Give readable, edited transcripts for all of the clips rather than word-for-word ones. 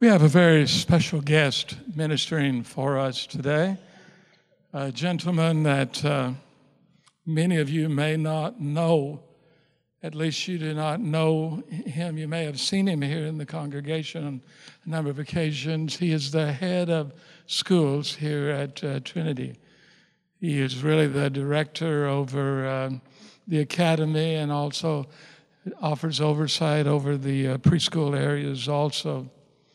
We have a very special guest ministering for us today, a gentleman that many of you may not know. At least you do not know him. You may have seen him here in the congregation on a number of occasions. He is the head of schools here at Trinity. He is really the director over the academy and also offers oversight over the preschool areas also.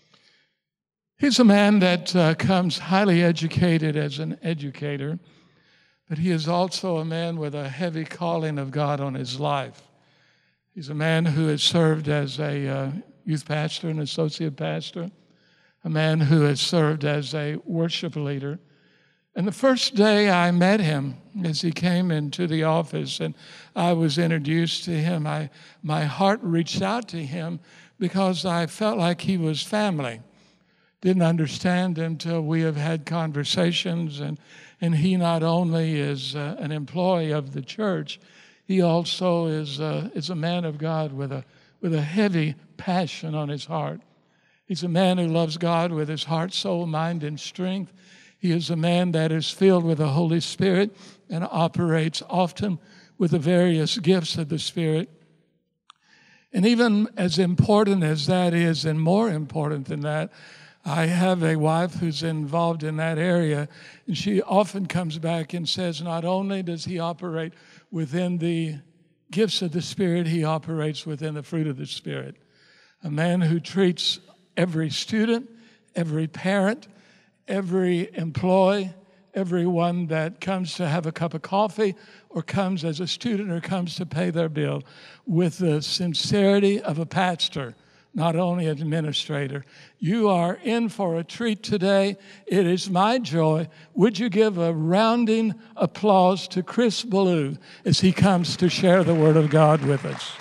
He's a man that comes highly educated as an educator, but he is also a man with a heavy calling of God on his life. He's a man who has served as a youth pastor and associate pastor, a man who has served as a worship leader. And the first day I met him, as he came into the office and I was introduced to him, my heart reached out to him because I felt like he was family. Didn't understand until we have had conversations, and he not only is an employee of the church, he also is a man of God with a heavy passion on his heart. He's a man who loves God with his heart, soul, mind, and strength. He is a man that is filled with the Holy Spirit and operates often with the various gifts of the Spirit. And even as important as that is, and more important than that, I have a wife who's involved in that area, and she often comes back and says, not only does he operate within the gifts of the Spirit, he operates within the fruit of the Spirit. A man who treats every student, every parent, every employee, everyone that comes to have a cup of coffee or comes as a student or comes to pay their bill with the sincerity of a pastor, not only an administrator. You are in for a treat today. It is my joy. Would you give a rounding applause to Chris Ballou as he comes to share the Word of God with us.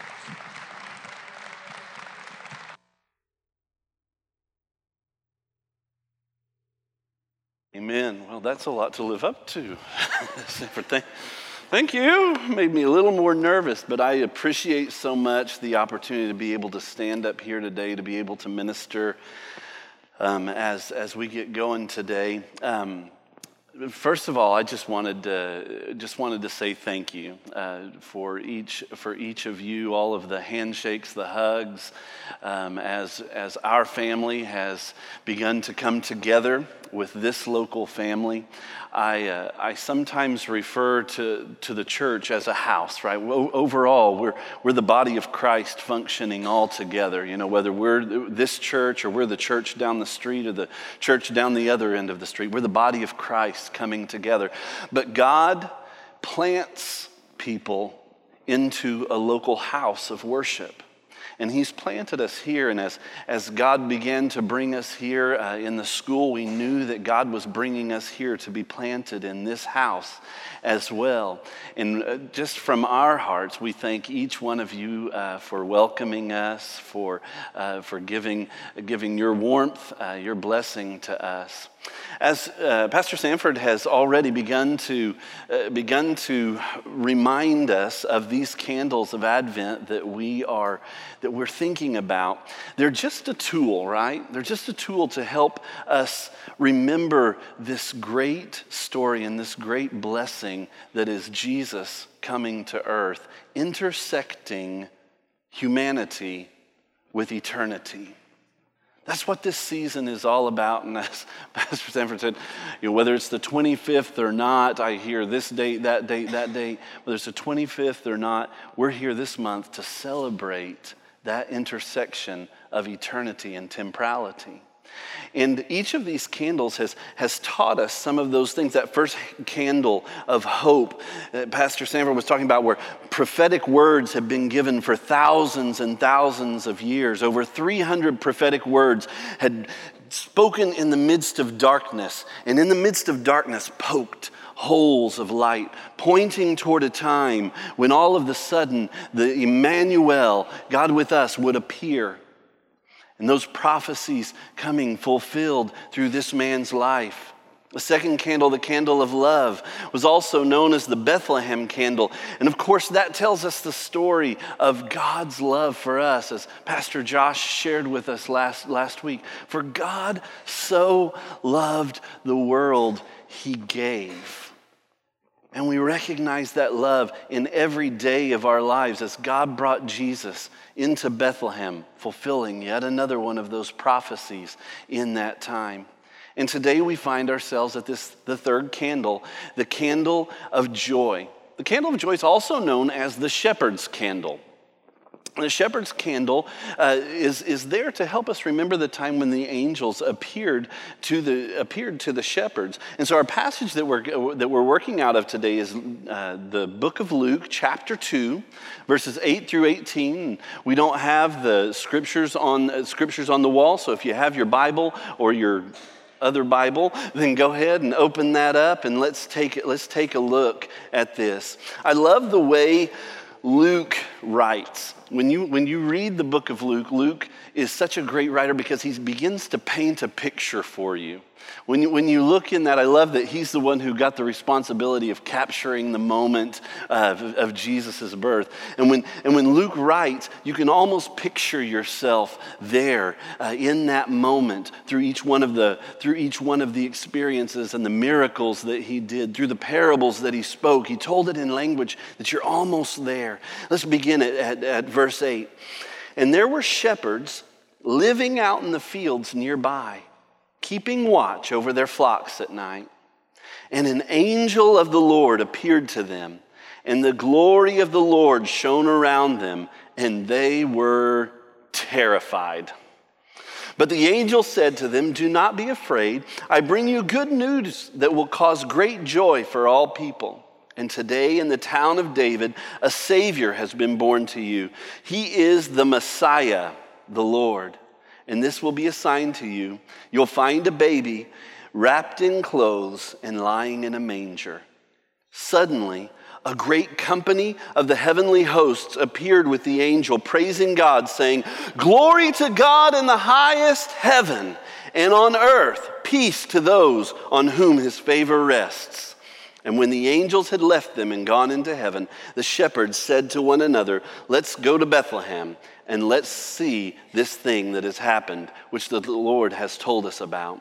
Amen. Well, that's a lot to live up to. Thank you. Made me a little more nervous, but I appreciate so much the opportunity to be able to stand up here today, to be able to minister as we get going today. First of all, I just wanted to say thank you for each of you, all of the handshakes, the hugs, as our family has begun to come together with this local family. I sometimes refer to the church as a house, right? Overall, we're the body of Christ functioning all together. You know, whether we're this church or we're the church down the street or the church down the other end of the street, we're the body of Christ coming together. But God plants people into a local house of worship. And he's planted us here, and as God began to bring us here in the school, we knew that God was bringing us here to be planted in this house as well. And just from our hearts, we thank each one of you for welcoming us, for giving your warmth, your blessing to us. As Pastor Sanford has already begun to remind us of these candles of Advent that we're thinking about, they're just a tool, right? They're just a tool to help us remember this great story and this great blessing that is Jesus coming to earth, intersecting humanity with eternity. That's what this season is all about. And as Pastor Sanford said, whether it's the 25th or not, I hear this date, that date, whether it's the 25th or not, we're here this month to celebrate that intersection of eternity and temporality. And each of these candles has taught us some of those things. That first candle of hope that Pastor Sanford was talking about, where prophetic words have been given for thousands and thousands of years. Over 300 prophetic words had spoken in the midst of darkness, and in the midst of darkness poked holes of light, pointing toward a time when all of a sudden the Emmanuel, God with us, would appear. And those prophecies coming fulfilled through this man's life. The second candle, the candle of love, was also known as the Bethlehem candle. And of course, that tells us the story of God's love for us, as Pastor Josh shared with us last week. For God so loved the world, he gave. And we recognize that love in every day of our lives as God brought Jesus into Bethlehem, fulfilling yet another one of those prophecies in that time. And today we find ourselves at the third candle, the candle of joy. The candle of joy is also known as the shepherd's candle. The shepherd's candle is there to help us remember the time when the angels appeared to the shepherds. And so our passage that we're working out of today is the book of Luke, chapter 2, verses 8 through 18. We don't have the scriptures on the wall, so if you have your Bible or your other Bible, then go ahead and open that up and let's take a look at this. I love the way Luke writes. When you read the book of Luke, Luke is such a great writer because he begins to paint a picture for you. When you look in that, I love that he's the one who got the responsibility of capturing the moment of Jesus' birth. And when Luke writes, you can almost picture yourself there in that moment through each one of the experiences and the miracles that he did, through the parables that he spoke. He told it in language that you're almost there. Let's begin at verse 8. And there were shepherds living out in the fields nearby, keeping watch over their flocks at night. And an angel of the Lord appeared to them, and the glory of the Lord shone around them, and they were terrified. But the angel said to them, "Do not be afraid. I bring you good news that will cause great joy for all people. And today in the town of David, a Savior has been born to you. He is the Messiah, the Lord. And this will be a sign to you. You'll find a baby wrapped in clothes and lying in a manger." Suddenly, a great company of the heavenly hosts appeared with the angel, praising God, saying, "Glory to God in the highest heaven, and on earth peace to those on whom his favor rests." And when the angels had left them and gone into heaven, the shepherds said to one another, "Let's go to Bethlehem, and let's see this thing that has happened, which the Lord has told us about."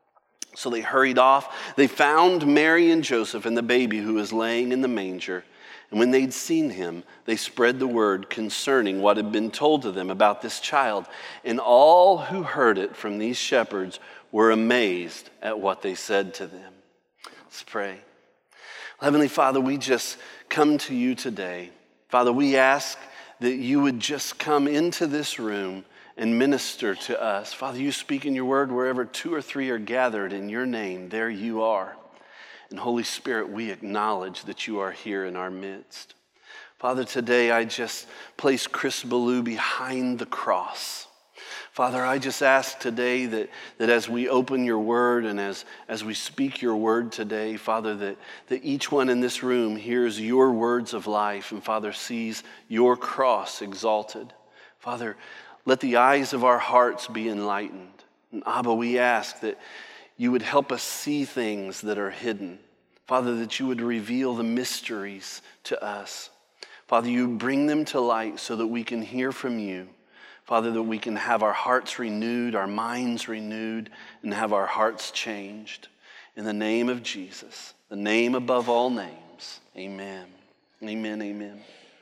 So they hurried off. They found Mary and Joseph and the baby who was laying in the manger. And when they'd seen him, they spread the word concerning what had been told to them about this child. And all who heard it from these shepherds were amazed at what they said to them. Let's pray. Heavenly Father, we just come to you today. Father, we ask that you would just come into this room and minister to us. Father, you speak in your word wherever 2 or 3 are gathered in your name, there you are. And Holy Spirit, we acknowledge that you are here in our midst. Father, today I just place Chris Ballou behind the cross. Father, I just ask today that as we open your word and as we speak your word today, Father, that each one in this room hears your words of life and, Father, sees your cross exalted. Father, let the eyes of our hearts be enlightened. And Abba, we ask that you would help us see things that are hidden. Father, that you would reveal the mysteries to us. Father, you bring them to light so that we can hear from you. Father, that we can have our hearts renewed, our minds renewed, and have our hearts changed. In the name of Jesus, the name above all names, amen. Amen, amen.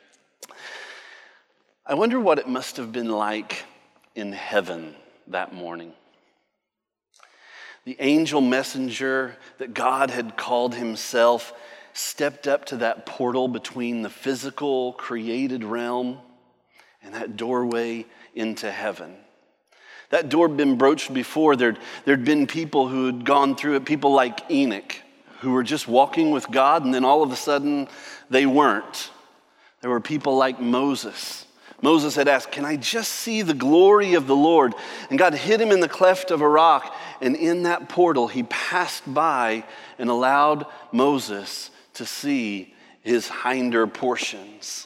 I wonder what it must have been like in heaven that morning. The angel messenger that God had called himself stepped up to that portal between the physical created realm and that doorway into heaven. That door had been broached before. There'd been people who had gone through it, people like Enoch, who were just walking with God, and then all of a sudden they weren't. There were people like Moses. Moses had asked, "Can I just see the glory of the Lord?" And God hid him in the cleft of a rock, and in that portal he passed by and allowed Moses to see his hinder portions.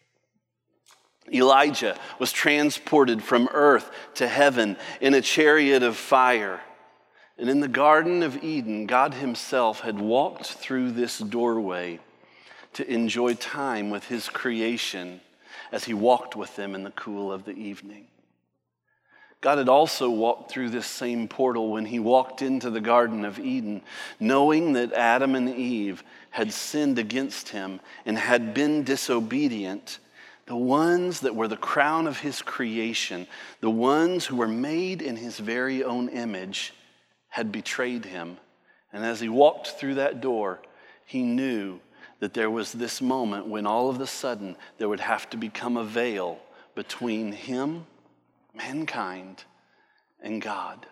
Elijah was transported from earth to heaven in a chariot of fire. And in the Garden of Eden, God himself had walked through this doorway to enjoy time with his creation as he walked with them in the cool of the evening. God had also walked through this same portal when he walked into the Garden of Eden, knowing that Adam and Eve had sinned against him and had been disobedient. The ones that were the crown of his creation, the ones who were made in his very own image, had betrayed him. And as he walked through that door, he knew that there was this moment when all of a sudden there would have to become a veil between him, mankind, and God.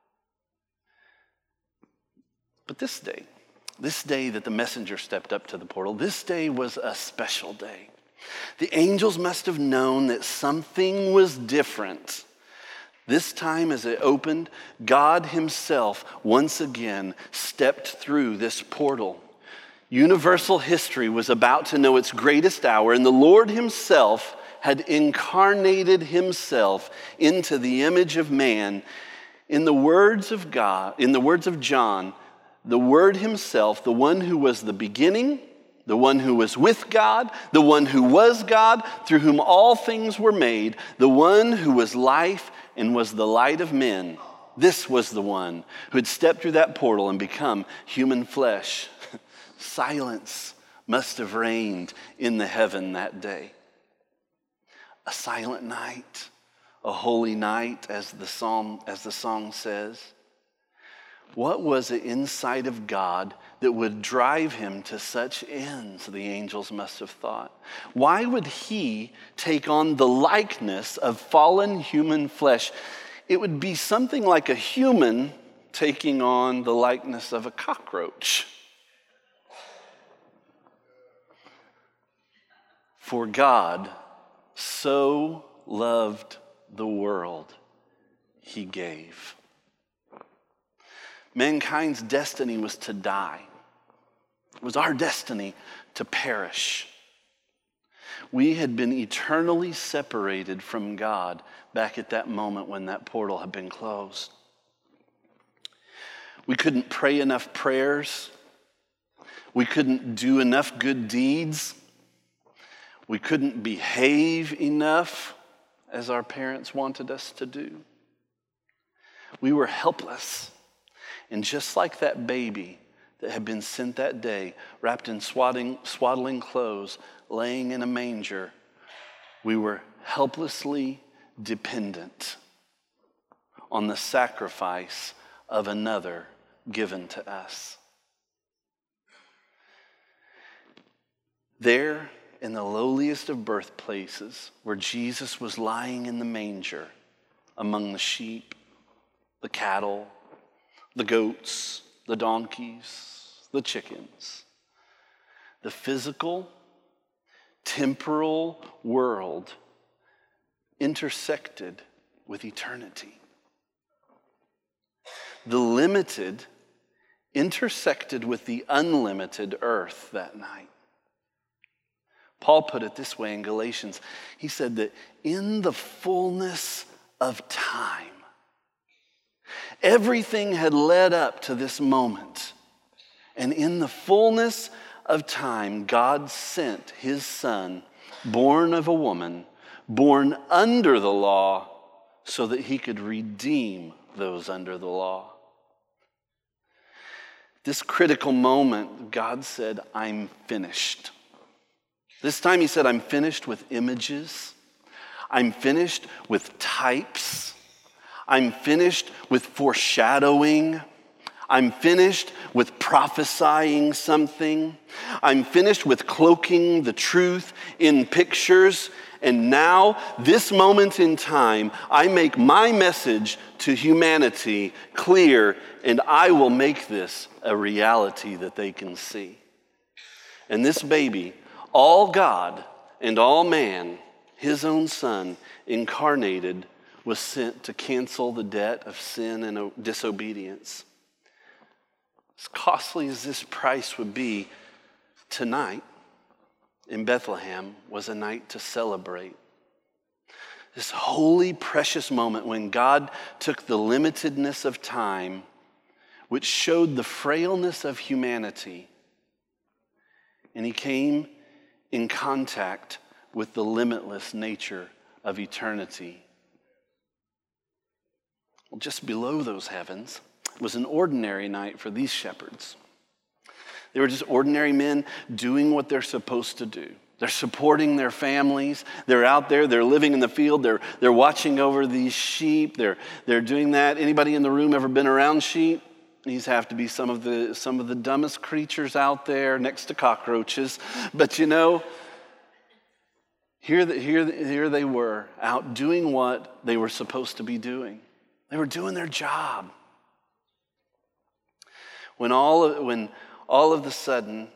But this day that the messenger stepped up to the portal, this day was a special day. The angels must have known that something was different. This time as it opened, God himself once again stepped through this portal. Universal history was about to know its greatest hour, and the Lord himself had incarnated himself into the image of man. In the words of God, in the words of John, the Word himself, the one who was the beginning, the one who was with God, the one who was God, through whom all things were made, the one who was life and was the light of men. This was the one who had stepped through that portal and become human flesh. Silence must have reigned in the heaven that day. A silent night, a holy night, as the song says. What was it inside of God that would drive him to such ends, the angels must have thought? Why would he take on the likeness of fallen human flesh? It would be something like a human taking on the likeness of a cockroach. For God so loved the world, he gave. Mankind's destiny was to die. It was our destiny to perish. We had been eternally separated from God back at that moment when that portal had been closed. We couldn't pray enough prayers. We couldn't do enough good deeds. We couldn't behave enough as our parents wanted us to do. We were helpless. And just like that baby that had been sent that day, wrapped in swaddling clothes, laying in a manger, we were helplessly dependent on the sacrifice of another given to us. There, in the lowliest of birthplaces, where Jesus was lying in the manger among the sheep, the cattle, the goats, the donkeys, the chickens. The physical, temporal world intersected with eternity. The limited intersected with the unlimited earth that night. Paul put it this way in Galatians. He said that in the fullness of time, everything had led up to this moment. And in the fullness of time, God sent his son, born of a woman, born under the law, so that he could redeem those under the law. This critical moment, God said, I'm finished. This time he said, I'm finished with images. I'm finished with types. I'm finished with foreshadowing. I'm finished with prophesying something. I'm finished with cloaking the truth in pictures. And now, this moment in time, I make my message to humanity clear, and I will make this a reality that they can see. And this baby, all God and all man, his own son, incarnated, was sent to cancel the debt of sin and disobedience. As costly as this price would be, tonight in Bethlehem was a night to celebrate. This holy, precious moment when God took the limitedness of time which showed the frailness of humanity. And he came in contact with the limitless nature of eternity. Well, just below those heavens was an ordinary night for these shepherds. They were just ordinary men doing what they're supposed to do. They're supporting their families. They're out there. They're living in the field. They're watching over these sheep. They're doing that. Anybody in the room ever been around sheep? These have to be some of the dumbest creatures out there next to cockroaches. But you know, here they were out doing what they were supposed to be doing. They were doing their job. When all of a sudden,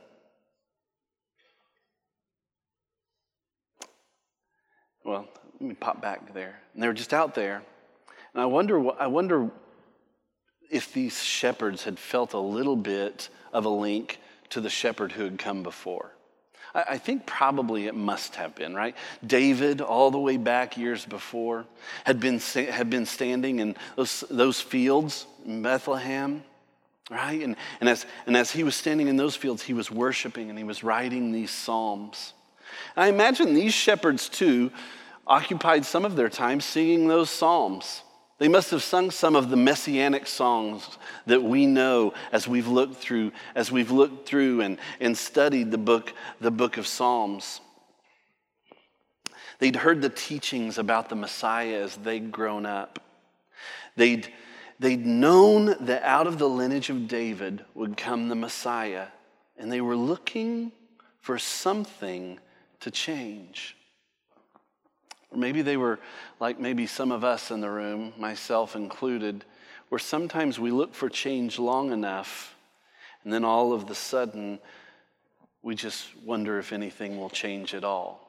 well, let me pop back there. And they were just out there. And I wonder if these shepherds had felt a little bit of a link to the shepherd who had come before. I think probably it must have been, right? David, all the way back years before, had been standing in those fields in Bethlehem, right? And as he was standing in those fields, he was worshiping and he was writing these psalms. And I imagine these shepherds too occupied some of their time singing those psalms. They must have sung some of the messianic songs that we know as we've looked through and studied the book of Psalms. They'd heard the teachings about the Messiah as they'd grown up. They'd known that out of the lineage of David would come the Messiah, and they were looking for something to change. Or maybe they were like maybe some of us in the room, myself included, where sometimes we look for change long enough, and then all of a sudden, we just wonder if anything will change at all.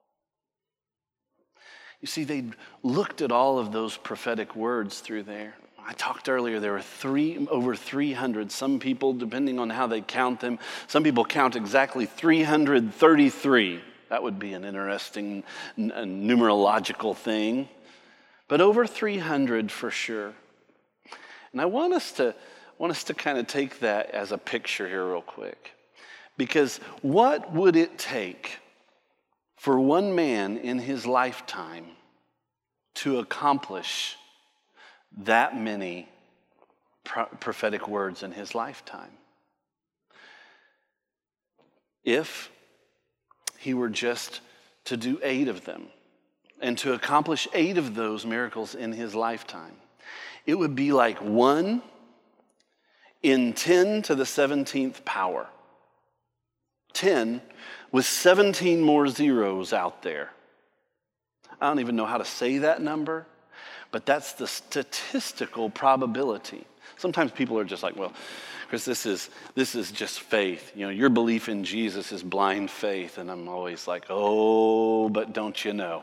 You see, they looked at all of those prophetic words through there. I talked earlier, there were over 300. Some people, depending on how they count them, some people count exactly 333. That would be an interesting numerological thing. But over 300 for sure. And I want us to kind of take that as a picture here real quick. Because what would it take for one man in his lifetime to accomplish that many prophetic words in his lifetime? If he were just to do 8 of them and to accomplish 8 of those miracles in his lifetime, it would be like 1 in 10 to the 17th power. 10 with 17 more zeros out there. I don't even know how to say that number, but that's the statistical probability. Sometimes people are just like, well, Chris, this is just faith. You know, your belief in Jesus is blind faith. And I'm always like, oh, but don't you know?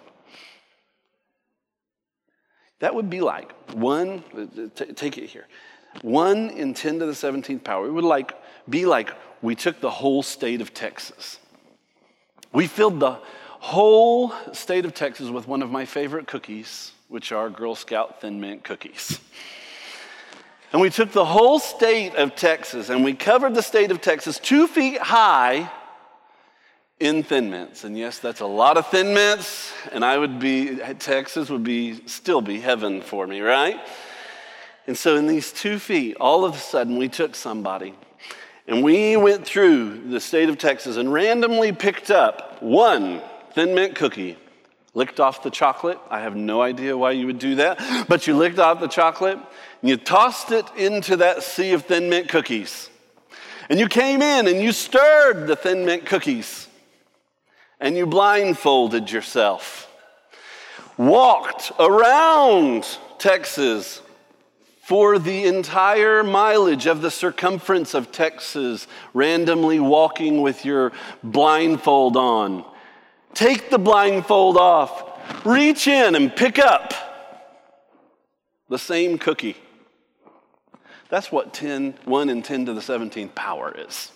That would be like take it here. 1 in 10 to the 17th power. It would be like we took the whole state of Texas. We filled the whole state of Texas with one of my favorite cookies, which are Girl Scout Thin Mint cookies. And we took the whole state of Texas and we covered the state of Texas 2 feet high in Thin Mints. And yes, that's a lot of Thin Mints, and Texas would still be heaven for me, right? And so in these 2 feet, all of a sudden we took somebody and we went through the state of Texas and randomly picked up 1 Thin Mint cookie, licked off the chocolate. I have no idea why you would do that, but you licked off the chocolate and you tossed it into that sea of Thin Mint cookies. And you came in and you stirred the Thin Mint cookies and you blindfolded yourself, walked around Texas for the entire mileage of the circumference of Texas, randomly walking with your blindfold on. Take the blindfold off, reach in and pick up the same cookie. That's what 1 in 10 to the 17th power is.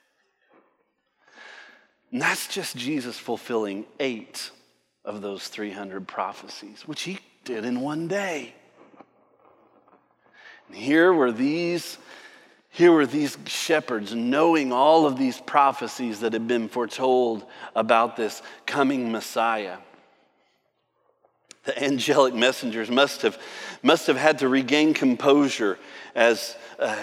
And that's just Jesus fulfilling 8 of those 300 prophecies, which he did in one day. And here were these Here were these shepherds knowing all of these prophecies that had been foretold about this coming Messiah. The angelic messengers must have had to regain composure as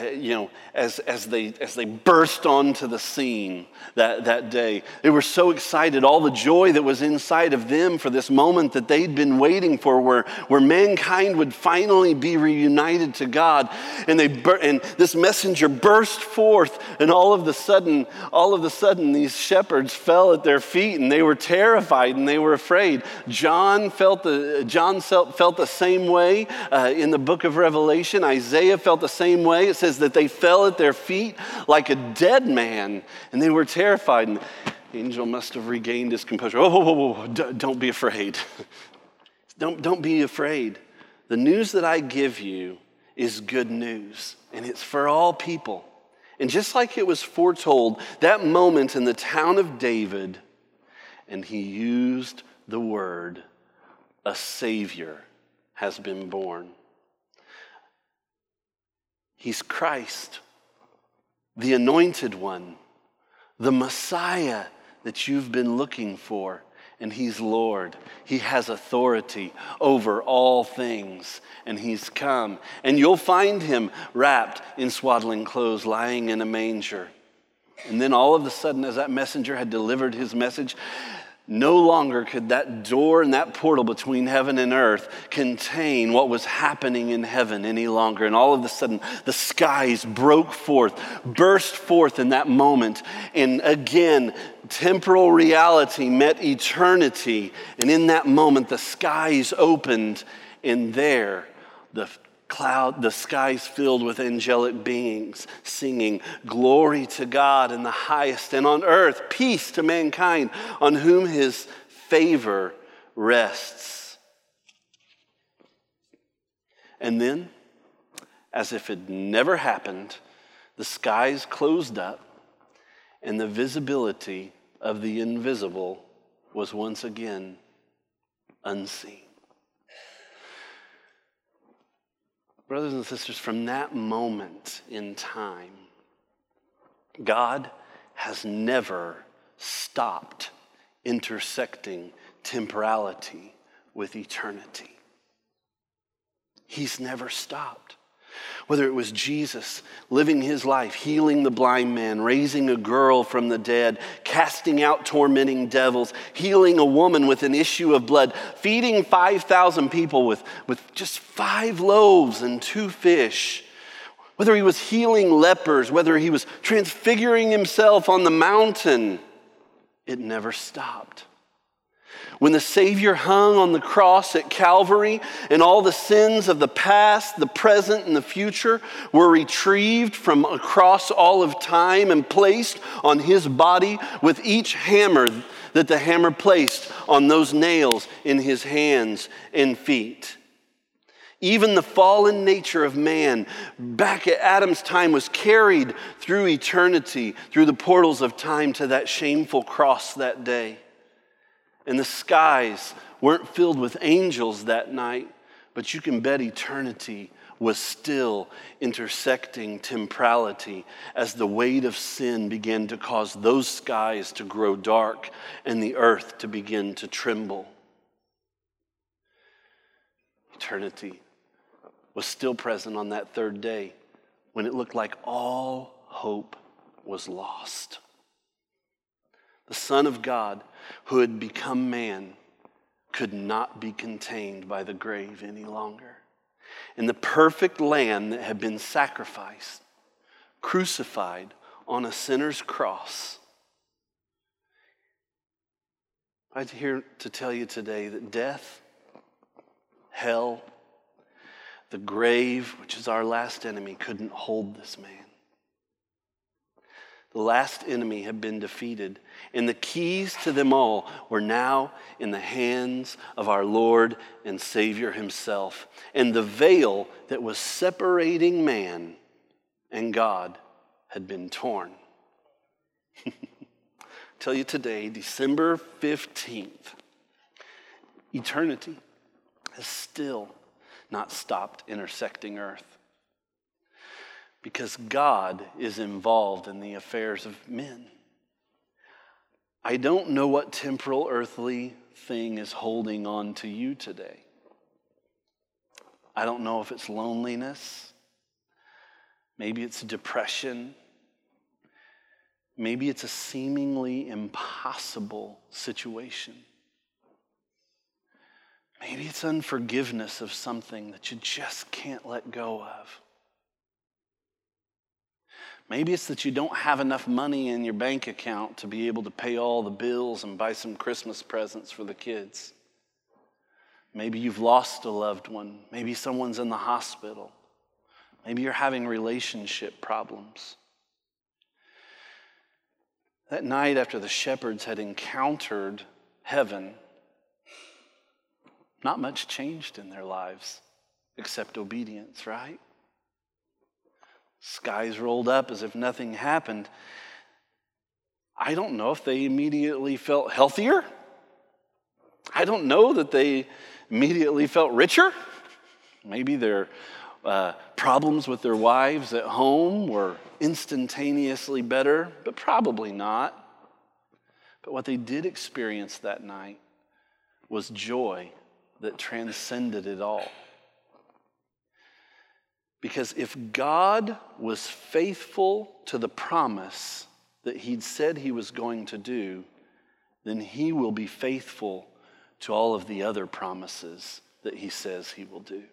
they burst onto the scene that day. They were so excited, all the joy that was inside of them for this moment that they'd been waiting for, where mankind would finally be reunited to God. And this messenger burst forth, and all of a sudden, these shepherds fell at their feet, and they were terrified and they were afraid. John felt the same way in the book of Revelation. Isaiah felt the same way. It says that they fell at their feet like a dead man, and they were terrified. And the angel must have regained his composure. Whoa, don't be afraid. Don't be afraid. The news that I give you is good news, and it's for all people. And just like it was foretold, that moment in the town of David, and he used the word, a Savior has been born. He's Christ, the Anointed One, the Messiah that you've been looking for. And he's Lord. He has authority over all things. And he's come. And you'll find him wrapped in swaddling clothes, lying in a manger. And then all of a sudden, as that messenger had delivered his message, no longer could that door and that portal between heaven and earth contain what was happening in heaven any longer. And all of a sudden, the skies broke forth, burst forth in that moment. And again, temporal reality met eternity. And in that moment, the skies opened, and there, the skies filled with angelic beings singing, "Glory to God in the highest, and on earth peace to mankind, on whom his favor rests." And then, as if it never happened, the skies closed up, and the visibility of the invisible was once again unseen. Brothers and sisters, from that moment in time, God has never stopped intersecting temporality with eternity. He's never stopped. Whether it was Jesus living his life, healing the blind man, raising a girl from the dead, casting out tormenting devils, healing a woman with an issue of blood, feeding 5,000 people with just 5 loaves and 2 fish, whether he was healing lepers, whether he was transfiguring himself on the mountain, it never stopped. When the Savior hung on the cross at Calvary and all the sins of the past, the present, and the future were retrieved from across all of time and placed on his body with each hammer that the hammer placed on those nails in his hands and feet. Even the fallen nature of man back at Adam's time was carried through eternity, through the portals of time to that shameful cross that day. And the skies weren't filled with angels that night, but you can bet eternity was still intersecting temporality as the weight of sin began to cause those skies to grow dark and the earth to begin to tremble. Eternity was still present on that third day when it looked like all hope was lost. The Son of God, who had become man, could not be contained by the grave any longer. And the perfect lamb that had been sacrificed, crucified on a sinner's cross. I'm here to tell you today that death, hell, the grave, which is our last enemy, couldn't hold this man. The last enemy had been defeated, and the keys to them all were now in the hands of our Lord and Savior himself. And the veil that was separating man and God had been torn. I tell you today, December 15th, eternity has still not stopped intersecting earth. because God is involved in the affairs of men. I don't know what temporal earthly thing is holding on to you today. I don't know if it's loneliness. Maybe it's depression. Maybe it's a seemingly impossible situation. Maybe it's unforgiveness of something that you just can't let go of. Maybe it's that you don't have enough money in your bank account to be able to pay all the bills and buy some Christmas presents for the kids. Maybe you've lost a loved one. Maybe someone's in the hospital. Maybe you're having relationship problems. That night after the shepherds had encountered heaven, not much changed in their lives except obedience, right? Skies rolled up as if nothing happened. I don't know if they immediately felt healthier. I don't know that they immediately felt richer. Maybe their problems with their wives at home were instantaneously better, but probably not. But what they did experience that night was joy that transcended it all. Because if God was faithful to the promise that he'd said he was going to do, then he will be faithful to all of the other promises that he says he will do.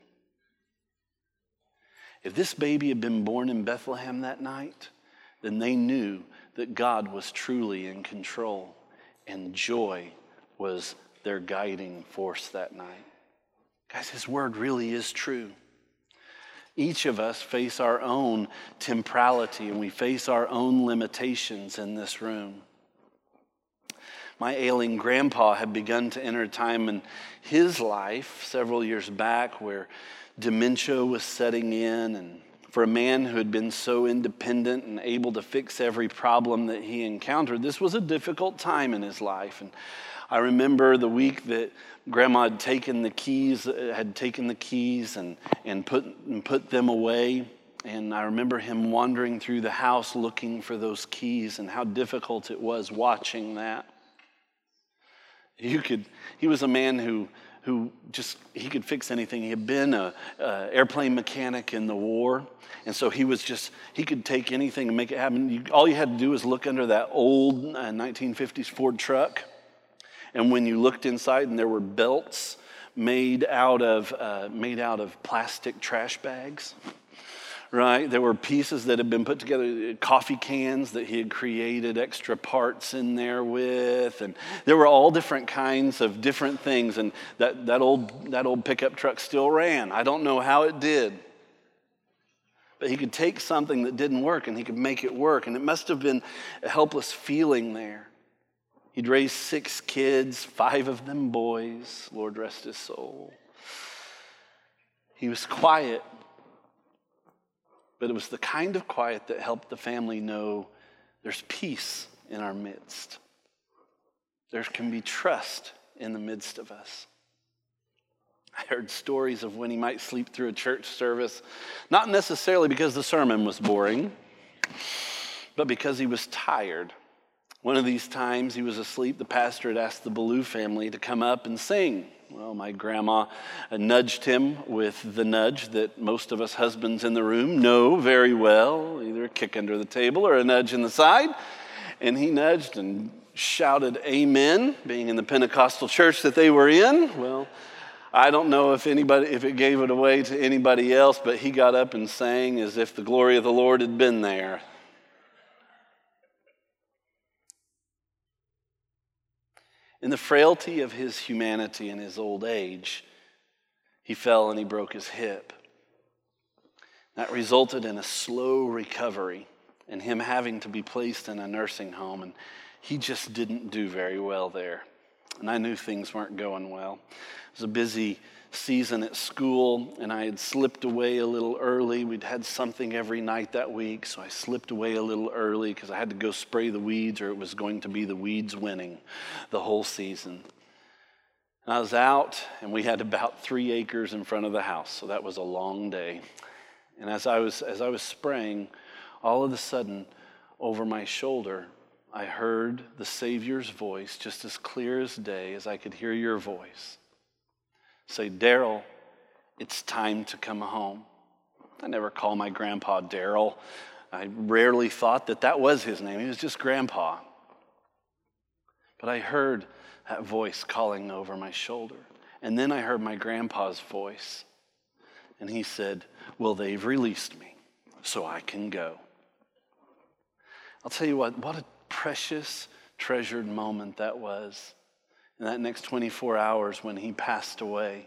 If this baby had been born in Bethlehem that night, then they knew that God was truly in control, and joy was their guiding force that night. Guys, his word really is true. Each of us face our own temporality, and we face our own limitations in this room. My ailing grandpa had begun to enter a time in his life several years back where dementia was setting in, and for a man who had been so independent and able to fix every problem that he encountered, this was a difficult time in his life. And I remember the week that Grandma had taken the keys and put them away. And I remember him wandering through the house looking for those keys and how difficult it was watching that. He was a man who he could fix anything. He had been a airplane mechanic in the war. And so he could take anything and make it happen. All you had to do was look under that old 1950s Ford truck. And when you looked inside, and there were belts made out of plastic trash bags, right? There were pieces that had been put together, coffee cans that he had created extra parts in there with, and there were all different kinds of different things. And that old pickup truck still ran. I don't know how it did, but he could take something that didn't work and he could make it work. And it must have been a helpless feeling there. He'd raised 6 kids, 5 of them boys. Lord rest his soul. He was quiet, but it was the kind of quiet that helped the family know there's peace in our midst. There can be trust in the midst of us. I heard stories of when he might sleep through a church service, not necessarily because the sermon was boring, but because he was tired. One of these times he was asleep, the pastor had asked the Ballou family to come up and sing. Well, my grandma nudged him with the nudge that most of us husbands in the room know very well, either a kick under the table or a nudge in the side. And he nudged and shouted amen, being in the Pentecostal church that they were in. Well, I don't know if it gave it away to anybody else, but he got up and sang as if the glory of the Lord had been there. In the frailty of his humanity and his old age, he fell and he broke his hip. That resulted in a slow recovery and him having to be placed in a nursing home, and he just didn't do very well there. And I knew things weren't going well. It was a busy season at school, and I had slipped away a little early. We'd had something every night that week, so I slipped away a little early because I had to go spray the weeds, or it was going to be the weeds winning the whole season. And I was out, and we had about 3 acres in front of the house, so that was a long day. And as I was spraying, all of a sudden, over my shoulder, I heard the Savior's voice just as clear as day as I could hear your voice. Say, Daryl, it's time to come home. I never call my grandpa Daryl. I rarely thought that was his name. He was just Grandpa. But I heard that voice calling over my shoulder. And then I heard my grandpa's voice. And he said, well, they've released me, so I can go. I'll tell you what a precious, treasured moment that was in that next 24 hours when he passed away.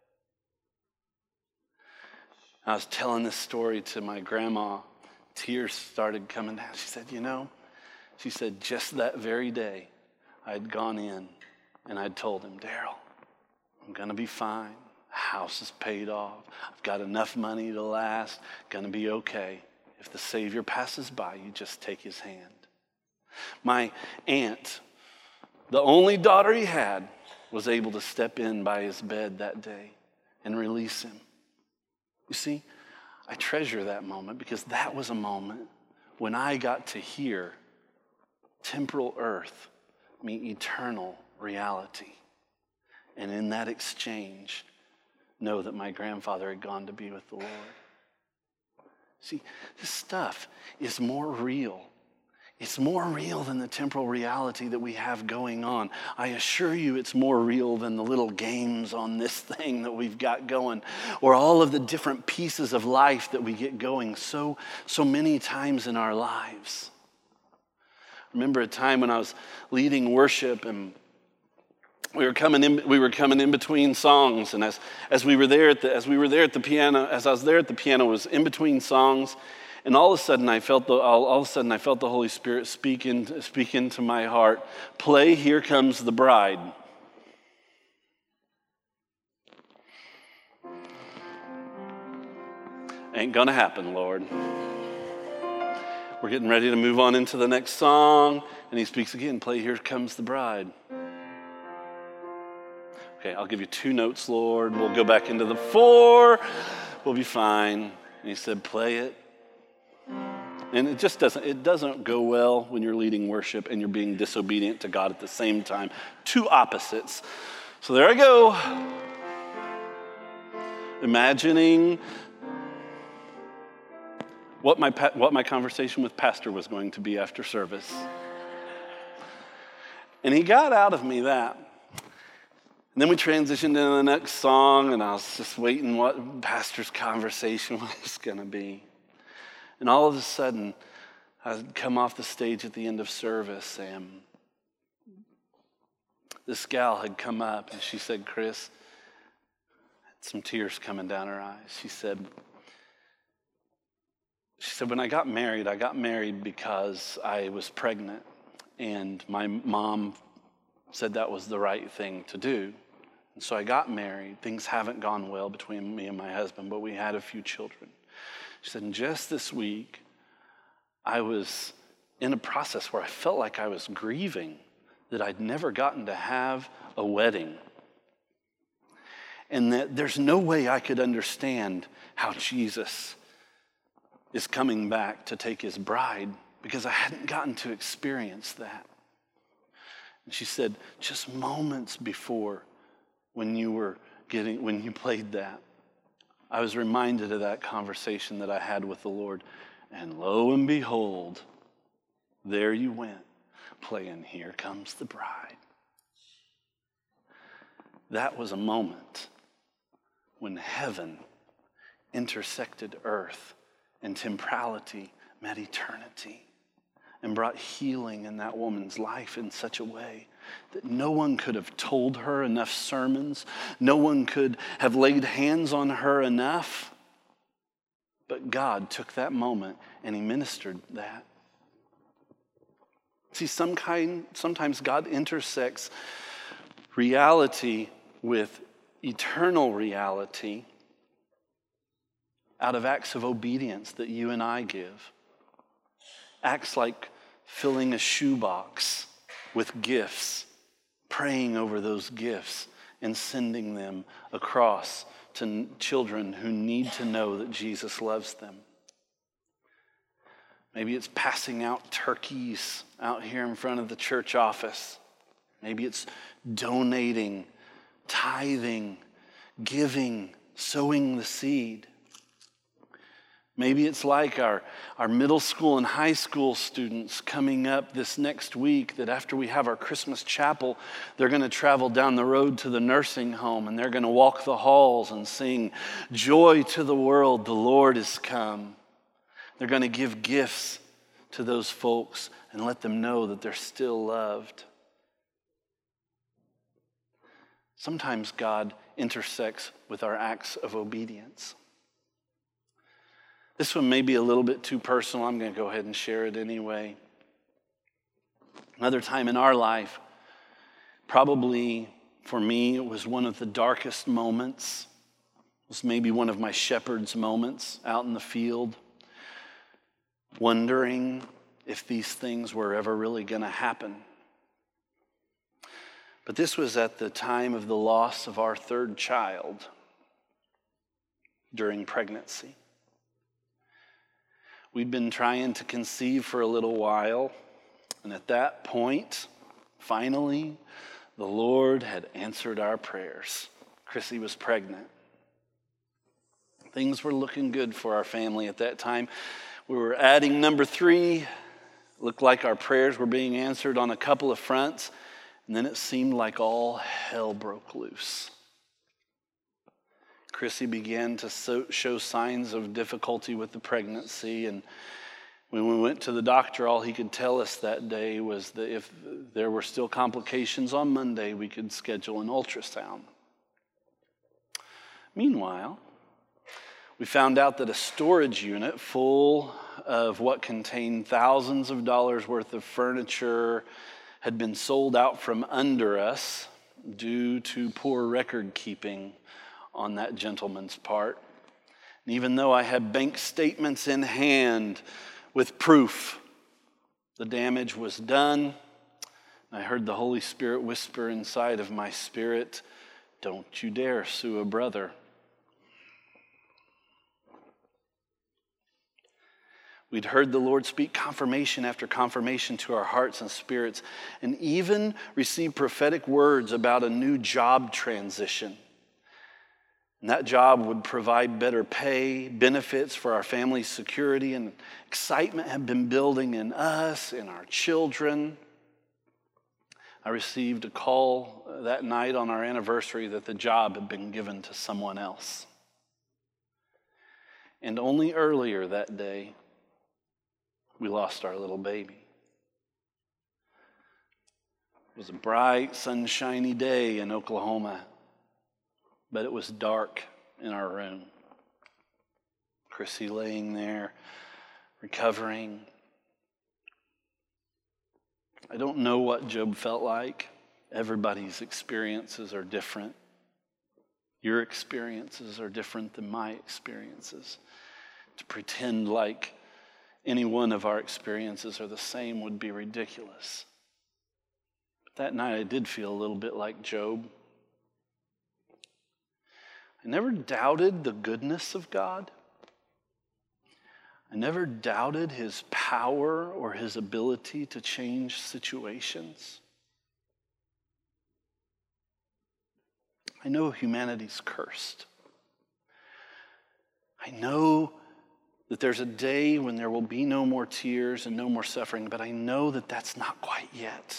I was telling this story to my grandma. Tears started coming down. She said, just that very day, I'd gone in and I'd told him, Daryl, I'm going to be fine. The house is paid off. I've got enough money to last. Going to be okay. If the Savior passes by, you just take his hand. My aunt, the only daughter he had, was able to step in by his bed that day and release him. You see, I treasure that moment because that was a moment when I got to hear temporal earth meet eternal reality. And in that exchange, know that my grandfather had gone to be with the Lord. See, this stuff is more real. It's more real than the temporal reality that we have going on. I assure you it's more real than the little games on this thing that we've got going, or all of the different pieces of life that we get going so many times in our lives. I remember a time when I was leading worship and we were coming in between songs, and as we were there at the piano, as I was there at the piano, it was in between songs. And all of a sudden, I felt the Holy Spirit speak into my heart. Play, Here Comes the Bride. Ain't gonna happen, Lord. We're getting ready to move on into the next song, and he speaks again. Play, Here Comes the Bride. Okay, I'll give you 2 notes, Lord. We'll go back into the 4. We'll be fine. And he said, play it. And it doesn't go well when you're leading worship and you're being disobedient to God at the same time. 2 opposites. So there I go. Imagining what my conversation with Pastor was going to be after service. And he got out of me that. And then we transitioned into the next song, and I was just waiting what Pastor's conversation was going to be. And all of a sudden, I'd come off the stage at the end of service, and this gal had come up, and she said, Chris, had some tears coming down her eyes. She said, when I got married because I was pregnant, and my mom said that was the right thing to do. And so I got married. Things haven't gone well between me and my husband, but we had a few children. She said, and just this week, I was in a process where I felt like I was grieving that I'd never gotten to have a wedding. And that there's no way I could understand how Jesus is coming back to take his bride because I hadn't gotten to experience that. And she said, just moments before when you played that, I was reminded of that conversation that I had with the Lord. And lo and behold, there you went, playing Here Comes the Bride. That was a moment when heaven intersected earth and temporality met eternity and brought healing in that woman's life in such a way that no one could have told her enough sermons. No one could have laid hands on her enough. But God took that moment and he ministered that. See, sometimes God intersects reality with eternal reality out of acts of obedience that you and I give. Acts like filling a shoebox with gifts, praying over those gifts, and sending them across to children who need to know that Jesus loves them. Maybe it's passing out turkeys out here in front of the church office. Maybe it's donating, tithing, giving, sowing the seed. Maybe it's like our middle school and high school students coming up this next week, that after we have our Christmas chapel, they're going to travel down the road to the nursing home and they're going to walk the halls and sing, "Joy to the world, the Lord is come." They're going to give gifts to those folks and let them know that they're still loved. Sometimes God intersects with our acts of obedience. This one may be a little bit too personal. I'm going to go ahead and share it anyway. Another time in our life, probably for me, it was one of the darkest moments. It was maybe one of my shepherd's moments out in the field, wondering if these things were ever really going to happen. But this was at the time of the loss of our third child during pregnancy. We'd been trying to conceive for a little while, and at that point, finally, the Lord had answered our prayers. Chrissy was pregnant. Things were looking good for our family at that time. We were adding number 3. Looked like our prayers were being answered on a couple of fronts, and then it seemed like all hell broke loose. Chrissy began to show signs of difficulty with the pregnancy, and when we went to the doctor, all he could tell us that day was that if there were still complications on Monday, we could schedule an ultrasound. Meanwhile, we found out that a storage unit full of what contained thousands of dollars worth of furniture had been sold out from under us due to poor record keeping on that gentleman's part. And even though I had bank statements in hand with proof, the damage was done. I heard the Holy Spirit whisper inside of my spirit, "Don't you dare sue a brother." We'd heard the Lord speak confirmation after confirmation to our hearts and spirits, and even received prophetic words about a new job transition. And that job would provide better pay, benefits for our family's security, and excitement had been building in us and our children. I received a call that night on our anniversary that the job had been given to someone else. And only earlier that day, we lost our little baby. It was a bright, sunshiny day in Oklahoma, but it was dark in our room. Chrissy laying there, recovering. I don't know what Job felt like. Everybody's experiences are different. Your experiences are different than my experiences. To pretend like any one of our experiences are the same would be ridiculous. But that night I did feel a little bit like Job. I never doubted the goodness of God. I never doubted his power or his ability to change situations. I know humanity's cursed. I know that there's a day when there will be no more tears and no more suffering, but I know that that's not quite yet.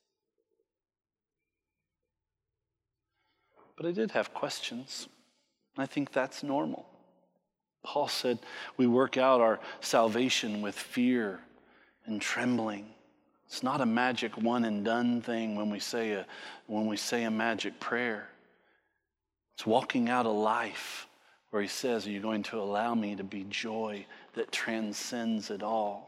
But I did have questions. I think that's normal. Paul said we work out our salvation with fear and trembling. It's not a magic one and done thing when we say a magic prayer. It's walking out a life where he says, "Are you going to allow me to be joy that transcends it all?"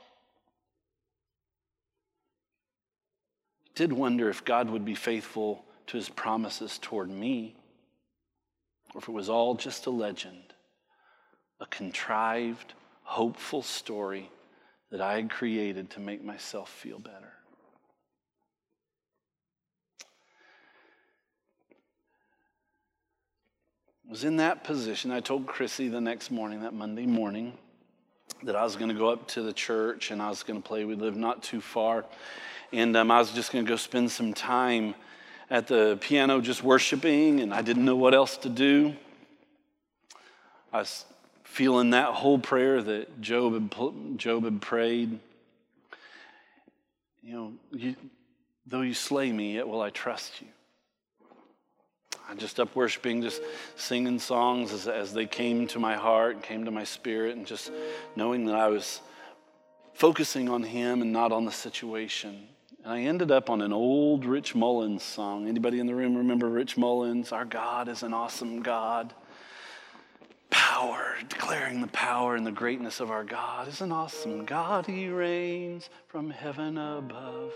I did wonder if God would be faithful to his promises toward me, or if it was all just a legend, a contrived, hopeful story that I had created to make myself feel better. was in that position. I told Chrissy the next morning, that Monday morning, that I was going to go up to the church and I was going to play. We lived not too far. And I was just going to go spend some time at the piano just worshiping, and I didn't know what else to do. I was feeling that whole prayer that Job had prayed. Though you slay me, yet will I trust you. I just up worshiping, just singing songs as they came to my heart and came to my spirit, and just knowing that I was focusing on him and not on the situation. And I ended up on an old Rich Mullins song. Anybody in the room remember Rich Mullins? Our God is an awesome God. Power, declaring the power and the greatness of our God is an awesome God. He reigns from heaven above.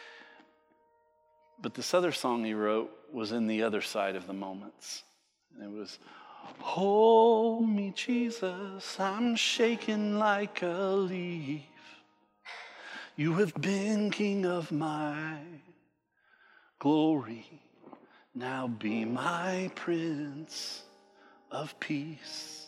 But this other song he wrote was in the other side of the moments. And it was, hold me, Jesus, I'm shaking like a leaf. You have been king of my glory. Now be my Prince of Peace.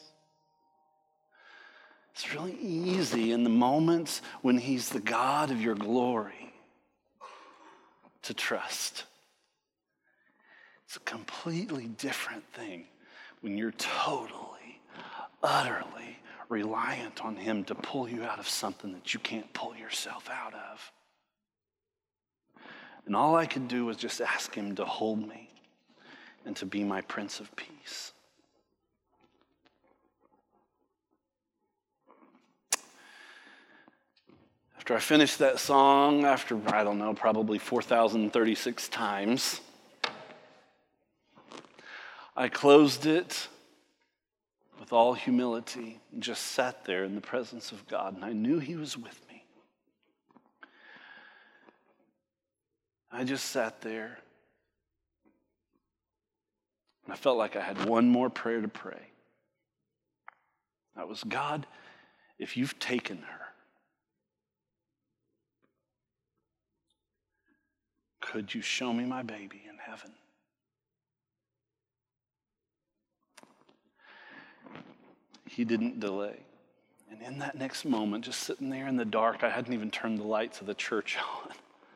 It's really easy in the moments when he's the God of your glory to trust. It's a completely different thing when you're totally, utterly reliant on him to pull you out of something that you can't pull yourself out of. And all I could do was just ask him to hold me and to be my Prince of Peace. After I finished that song, after, probably 4,036 times, I closed it with all humility and just sat there in the presence of God, and I knew he was with me. I just sat there, and I felt like I had one more prayer to pray. That was, God, if you've taken her, could you show me my baby in heaven? He didn't delay. And in that next moment, just sitting there in the dark, I hadn't even turned the lights of the church on.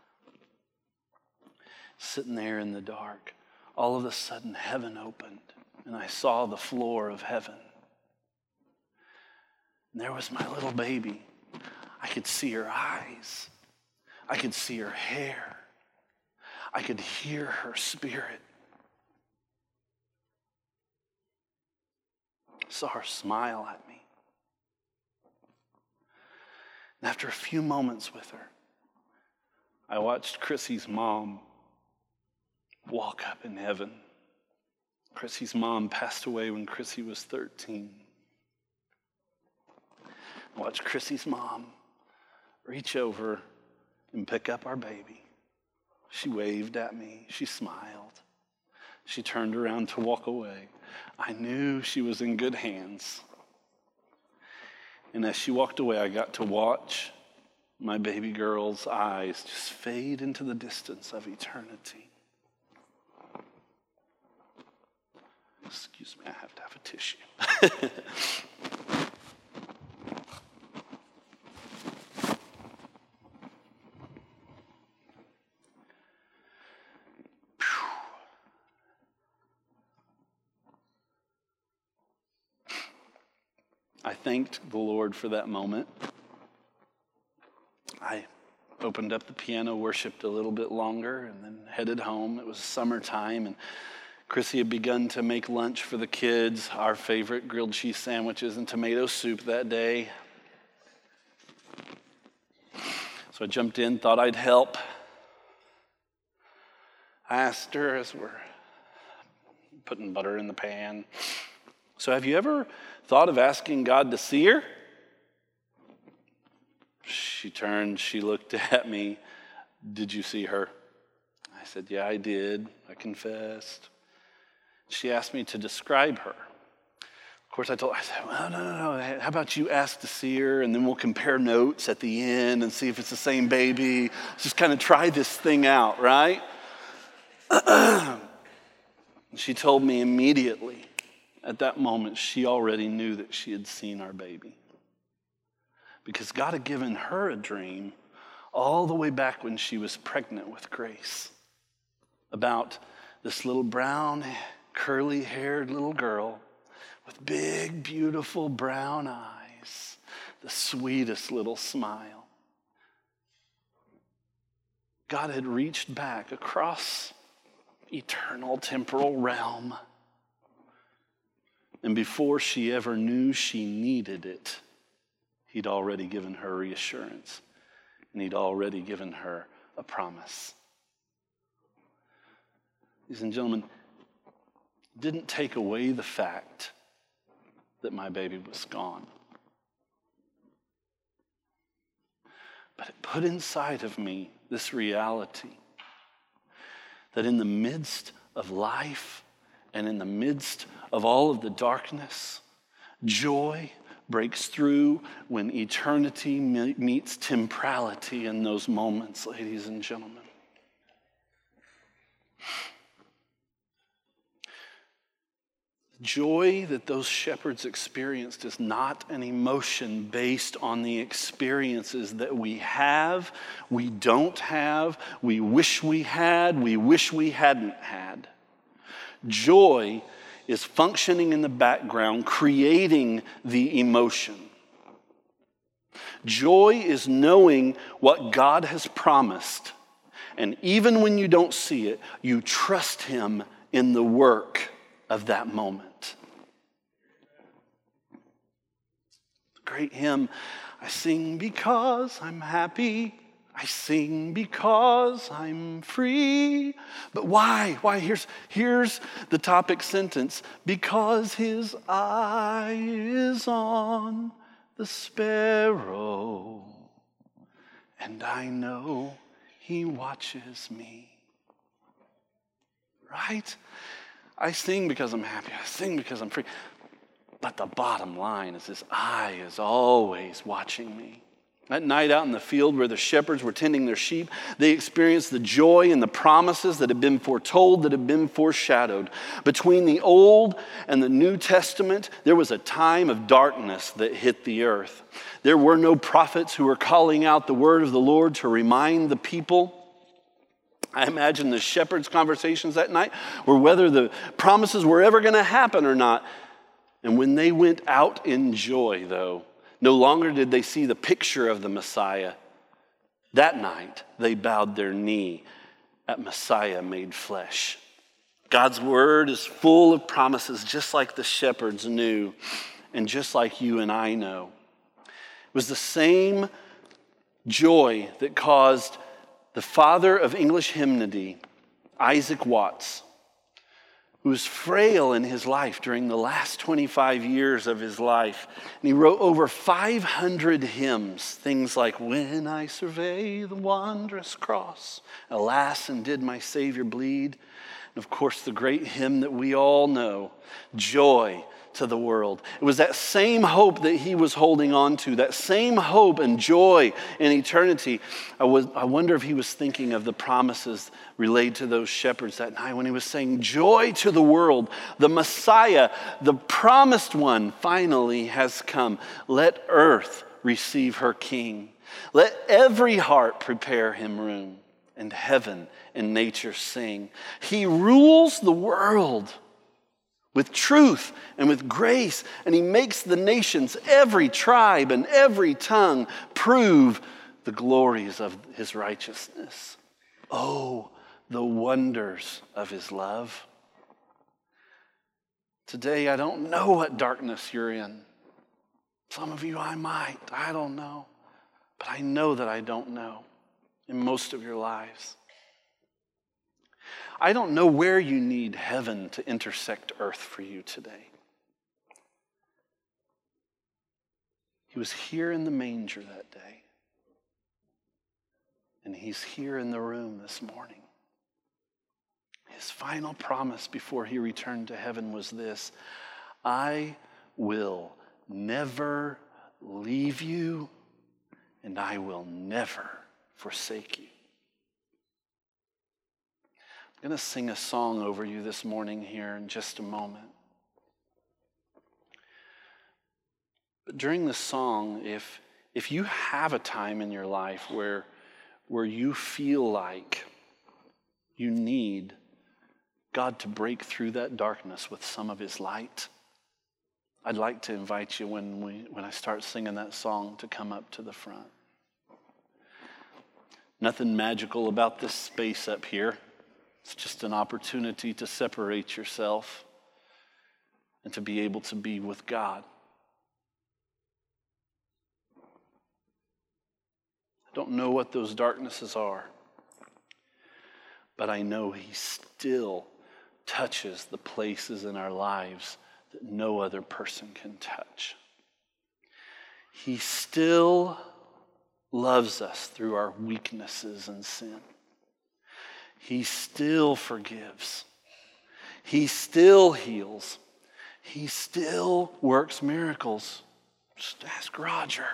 Sitting there in the dark, all of a sudden heaven opened, and I saw the floor of heaven. And there was my little baby. I could see her eyes. I could see her hair. I could hear her spirit. Saw her smile at me. And after a few moments with her, I watched Chrissy's mom walk up in heaven. Chrissy's mom passed away when Chrissy was 13. I watched Chrissy's mom reach over and pick up our baby. She waved at me. She smiled. She turned around to walk away. I knew she was in good hands. And as she walked away, I got to watch my baby girl's eyes just fade into the distance of eternity. Excuse me, I have to have a tissue. I thanked the Lord for that moment. I opened up the piano, worshiped a little bit longer, and then headed home. It was summertime, and Chrissy had begun to make lunch for the kids, our favorite grilled cheese sandwiches and tomato soup that day. So I jumped in, thought I'd help. I asked her as we're putting butter in the pan, so have you ever thought of asking God to see her? She turned, she looked at me. Did you see her? I said, yeah, I did. I confessed. She asked me to describe her. Of course, I said, well, no. How about you ask to see her, and then we'll compare notes at the end and see if it's the same baby. Let's just kind of try this thing out, right? She told me immediately at that moment, she already knew that she had seen our baby. Because God had given her a dream all the way back when she was pregnant with Grace about this little brown, curly-haired little girl with big, beautiful brown eyes, the sweetest little smile. God had reached back across eternal temporal realm. And before she ever knew she needed it, he'd already given her reassurance. And he'd already given her a promise. Ladies and gentlemen, it didn't take away the fact that my baby was gone. But it put inside of me this reality that in the midst of life and in the midst of all of the darkness, joy breaks through when eternity meets temporality in those moments, ladies and gentlemen. Joy that those shepherds experienced is not an emotion based on the experiences that we have, we don't have, we wish we had, we wish we hadn't had. Joy is functioning in the background, creating the emotion. Joy is knowing what God has promised, and even when you don't see it, you trust him in the work of that moment. The great hymn, I sing because I'm happy, I sing because I'm free. But why? Why? Here's the topic sentence. Because his eye is on the sparrow, and I know he watches me. Right? I sing because I'm happy. I sing because I'm free. But the bottom line is his eye is always watching me. That night out in the field where the shepherds were tending their sheep, they experienced the joy and the promises that had been foretold, that had been foreshadowed. Between the Old and the New Testament, there was a time of darkness that hit the earth. There were no prophets who were calling out the word of the Lord to remind the people. I imagine the shepherds' conversations that night were whether the promises were ever going to happen or not. And when they went out in joy, though, no longer did they see the picture of the Messiah. That night, they bowed their knee at Messiah made flesh. God's word is full of promises, just like the shepherds knew, and just like you and I know. It was the same joy that caused the father of English hymnody, Isaac Watts, who was frail in his life during the last 25 years of his life. And he wrote over 500 hymns, things like, when I survey the wondrous cross, alas, and did my Savior bleed? And of course, the great hymn that we all know, Joy to the World. It was that same hope that he was holding on to, that same hope and joy in eternity. I wonder if he was thinking of the promises relayed to those shepherds that night when he was saying, joy to the world. The Messiah, the promised one, finally has come. Let earth receive her King. Let every heart prepare him room, and heaven and nature sing. He rules the world with truth and with grace, and he makes the nations, every tribe and every tongue, prove the glories of his righteousness. Oh, the wonders of his love. Today, I don't know what darkness you're in. Some of you, I might. I don't know. But I know that I don't know in most of your lives. I don't know where you need heaven to intersect earth for you today. He was here in the manger that day. And he's here in the room this morning. His final promise before he returned to heaven was this: I will never leave you, and I will never forsake you. I'm going to sing a song over you this morning here in just a moment. during this song, if you have a time in your life where you feel like you need God to break through that darkness with some of his light, I'd like to invite you when I start singing that song to come up to the front. Nothing magical about this space up here. It's just an opportunity to separate yourself and to be able to be with God. I don't know what those darknesses are, but I know he still touches the places in our lives that no other person can touch. He still loves us through our weaknesses and sin. He still forgives. He still heals. He still works miracles. Just ask Roger.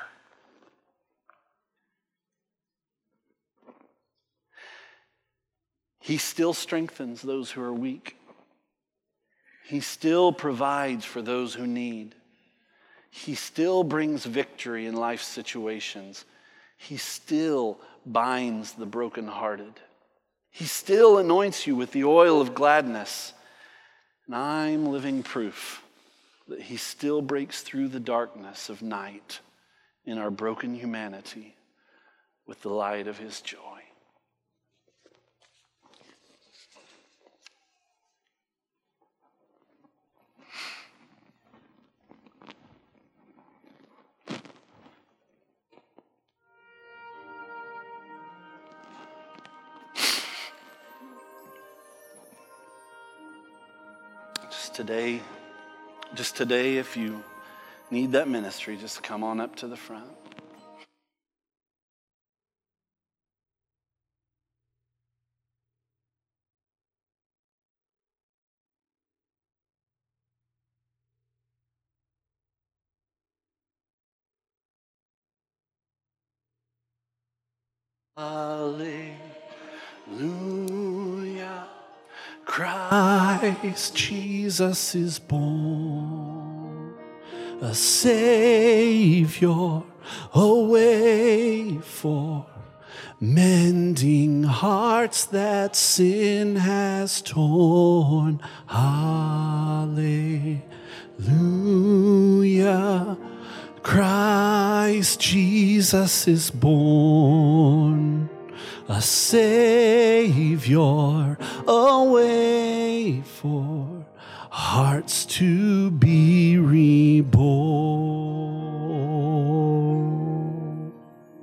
He still strengthens those who are weak. He still provides for those who need. He still brings victory in life's situations. He still binds the brokenhearted. He still anoints you with the oil of gladness. And I'm living proof that he still breaks through the darkness of night in our broken humanity with the light of his joy. Just today, if you need that ministry, just come on up to the front. Hallelujah. Christ Jesus is born, a Savior, a way for mending hearts that sin has torn. Hallelujah. Christ Jesus is born, a Savior, a way for hearts to be reborn.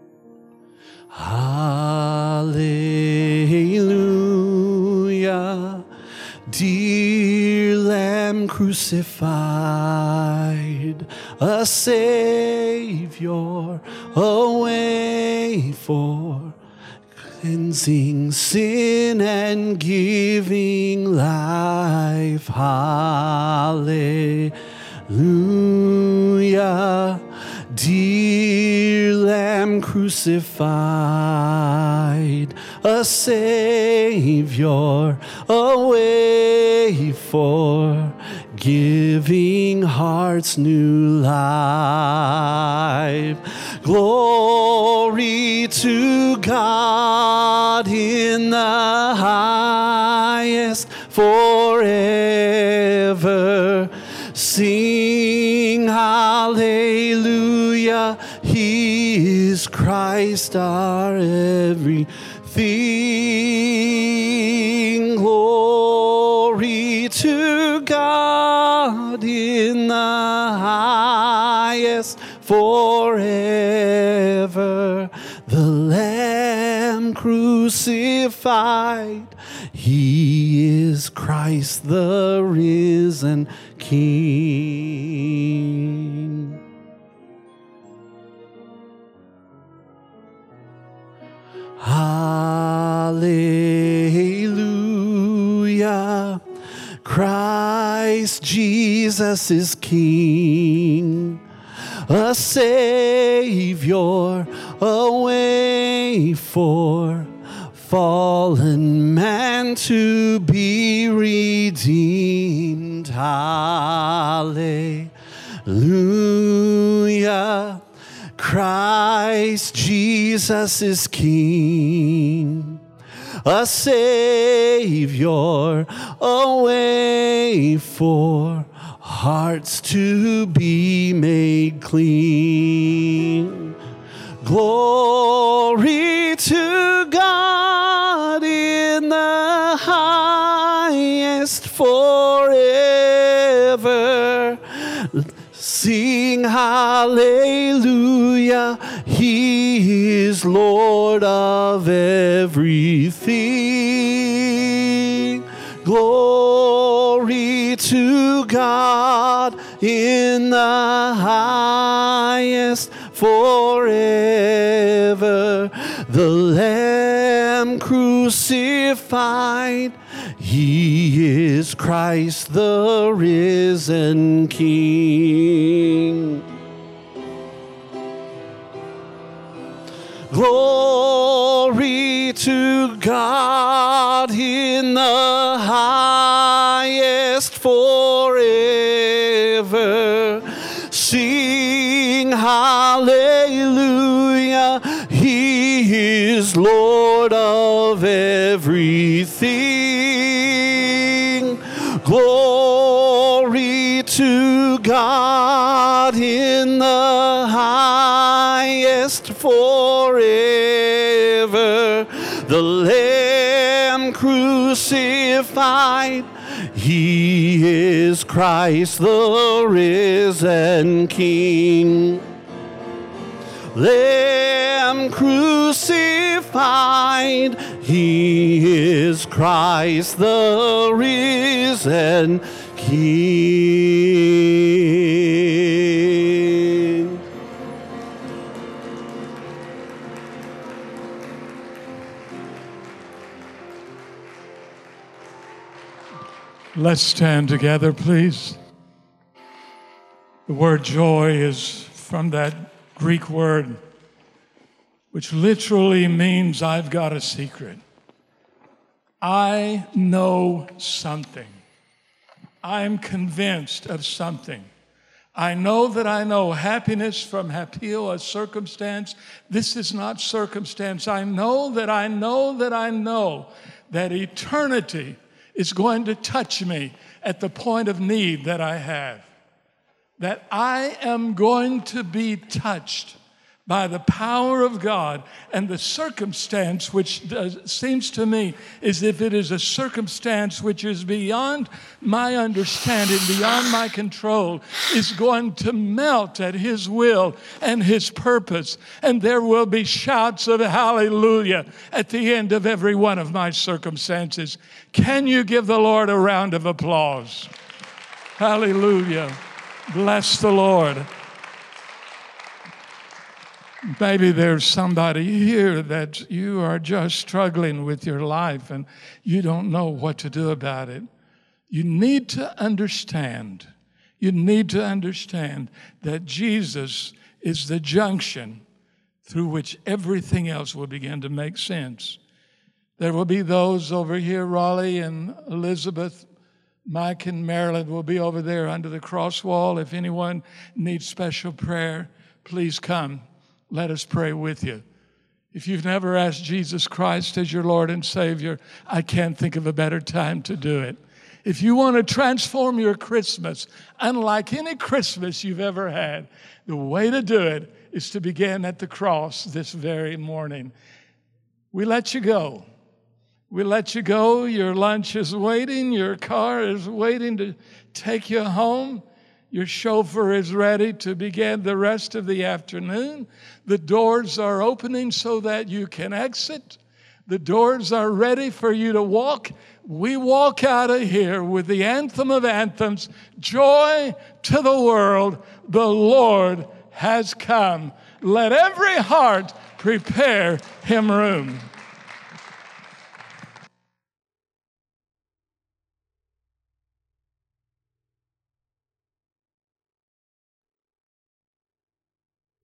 Hallelujah. Dear Lamb crucified, a Savior, a way for cleansing sin and giving life. Hallelujah. Dear Lamb crucified, a Savior, a way for giving hearts new life. Glory to God in the highest forever. Sing hallelujah. He is Christ our everything. Glory to God in the highest forever. The Lamb crucified, he is Christ the risen King. Hallelujah. Christ Jesus is King, a Savior, a way for fallen man to be redeemed. Hallelujah. Hallelujah. Christ Jesus is King, a Savior, a way for hearts to be made clean. Glory to God in the highest forever. Sing hallelujah, He is Lord of everything. Glory to God in the highest forever. The Lamb crucified, He is Christ the risen King. Glory to God in the highest forever. Sing hallelujah, He is Lord of everything. Glory to God in the highest forever. The Lamb crucified, He is Christ the risen King. Lamb crucified, He is Christ the risen King. Let's stand together, please. The word joy is from that Greek word, which literally means I've got a secret. I know something. I'm convinced of something. I know that I know happiness from hapio, a circumstance. This is not circumstance. I know that I know that I know that eternity is going to touch me at the point of need that I have. That I am going to be touched by the power of God, and the circumstance, which seems to me as if it is a circumstance which is beyond my understanding, beyond my control, is going to melt at His will and His purpose. And there will be shouts of hallelujah at the end of every one of my circumstances. Can you give the Lord a round of applause? Hallelujah. Bless the Lord. Maybe there's somebody here that you are just struggling with your life and you don't know what to do about it. You need to understand. You need to understand that Jesus is the junction through which everything else will begin to make sense. There will be those over here, Raleigh and Elizabeth, Mike and Marilyn will be over there under the cross wall. If anyone needs special prayer, please come. Let us pray with you. If you've never asked Jesus Christ as your Lord and Savior, I can't think of a better time to do it. If you want to transform your Christmas, unlike any Christmas you've ever had, the way to do it is to begin at the cross this very morning. We let you go. We let you go. Your lunch is waiting. Your car is waiting to take you home. Your chauffeur is ready to begin the rest of the afternoon. The doors are opening so that you can exit. The doors are ready for you to walk. We walk out of here with the anthem of anthems, joy to the world, the Lord has come. Let every heart prepare Him room.